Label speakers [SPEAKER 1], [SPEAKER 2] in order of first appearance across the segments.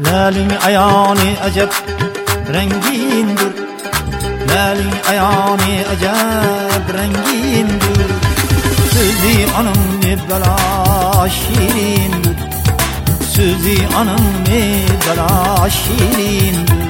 [SPEAKER 1] Lalin ayağını acep rengindir. Lalin ayağını acep rengindir. Sözü anım ne bela şirindir. Sözü anım ne bela şirindir.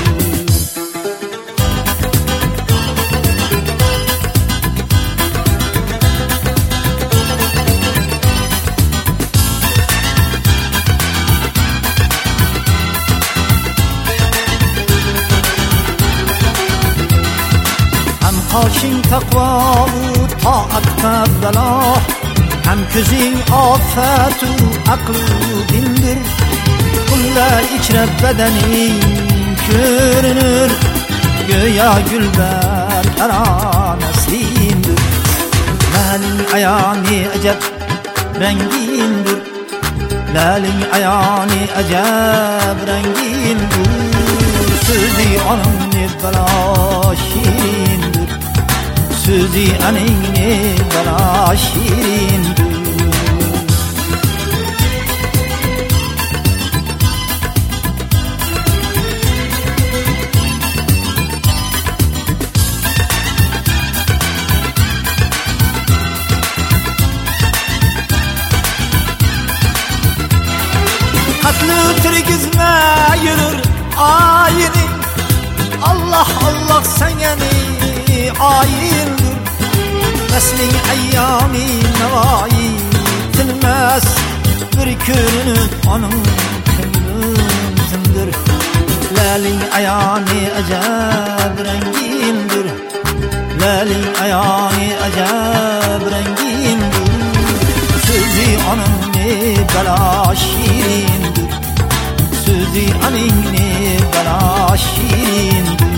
[SPEAKER 1] Haşin takvavu taat bela, hem közün afetu aklı dindir. Kulla içre bedenin görünür, göya gülber karanesindir. Lalin ayağını acep rengindir. Lalin ayağını acep rengindir. Sözü anım ne bela şirindir. Sözü anın ne bela şirindir. Katlı tirgizme yürür ayinin. Allah Allah seni ayindir. Neslin eyyami nevai tilmez. Bir körünüp anın könlümüzdür. Lalin ayağını acab rengindir. Lalin ayağını acab rengindir. Sözü anın ne bela şirindir. Sözü anın ne bela şirindir.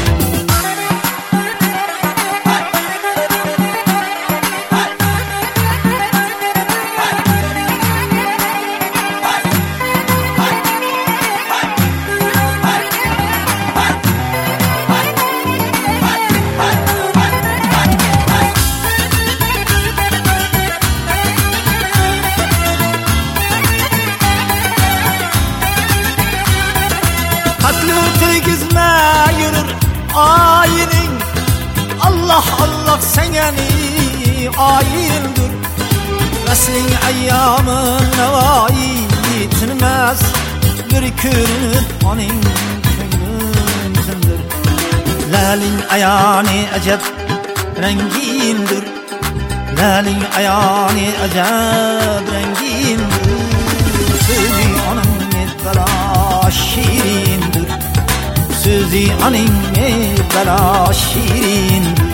[SPEAKER 1] Ayinin Allah Allah seni ayindir. Veslin eyyamın nevai yitinmez. Bir körünüp anın könlümüzdür. Lalin ayağını acep rengindir. Lalin ayağını acep rengindir. Sözü anın ne bela şirindir. Sözü anın ne bela şirindir.